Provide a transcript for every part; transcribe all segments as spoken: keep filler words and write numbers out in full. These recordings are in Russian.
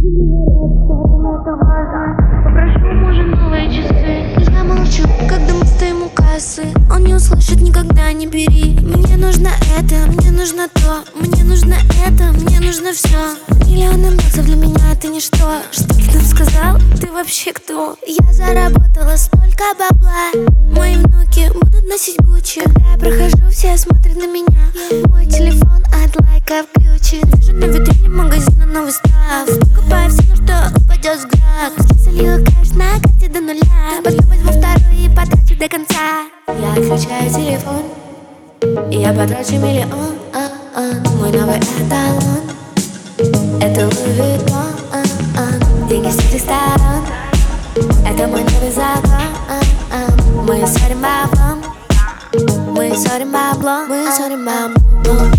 Попрошу у мужа новые часы. Я молчу, когда мы стоим у кассы. Он не услышит никогда, не бери. Мне нужно это, мне нужно то. Мне нужно это, мне нужно все. Миллионы баксов для меня это ничто. Что ты там сказал? Ты вообще кто? Я заработала столько бабла. Мои внуки будут носить Гуччи. Когда я прохожу, все смотрят на меня. Мой телефон от лайка включен. Вижу на витрине магазина новый став. Покупаю все, на что упадет взгляд. Залила кэш на карте до нуля. Потом возьму второй и потрачу до конца. Я отключаю телефон, и я потрачу миллион. а, а, Мой новый эталон — это Луи Виттон. а, а, Деньги с всех сторон — это мой новый закон. а, а, Мы ссорим баблом, мы ссорим баблом, мы ссорим баблом,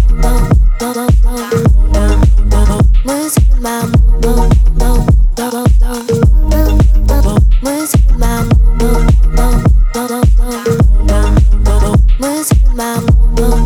мы ссорим баблом, мы ссорим баблом, мы ссорим баблом.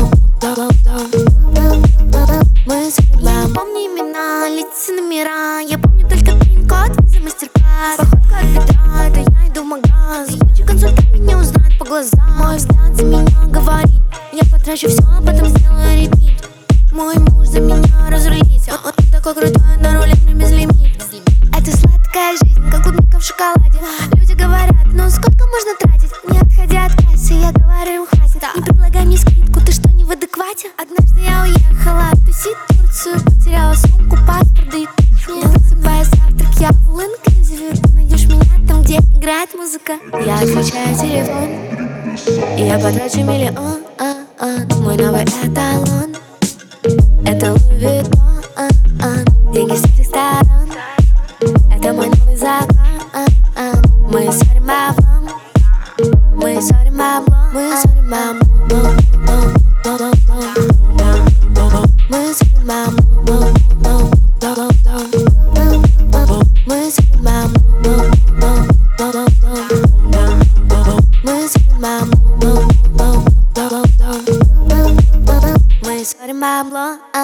Я не помню имена, лица, номера. Я помню только пин-код, виза, мастер-класс. Походка от бедра, это я иду в магаз. Куча консультант меня узнает по глазам. Мой взгляд за меня говорит. Я потрачу все, а потом сделаю репит. Мой муж за меня разрулит. Он, он такой крутой, на руле без лимит. Это сладкая жизнь, как клубника в шоколаде. Люди говорят, ну сколько можно тратить? Не отходя от кассы, я говорю им хватит. Не предлагай мне скидку, ты что, не в адеквате? Однажды я уехала тусить в Турцию. Потеряла сумку, паспорт, да и не засыпая завтрак, я в all-inclusive. Ты найдешь меня там, где играет музыка. Я отключаю телефон, и я потрачу миллион. а, а, Мой новый эталон — это Луи Виттон. а, а, Деньги с всех сторон — это мой новый закон. а, а, Мы ссорим баблом, мы ссорим баблом, мы ссорим баблом, мы ссорим баблом, мы ссорим баблом, мы ссорим баблом, мы ссорим баблом.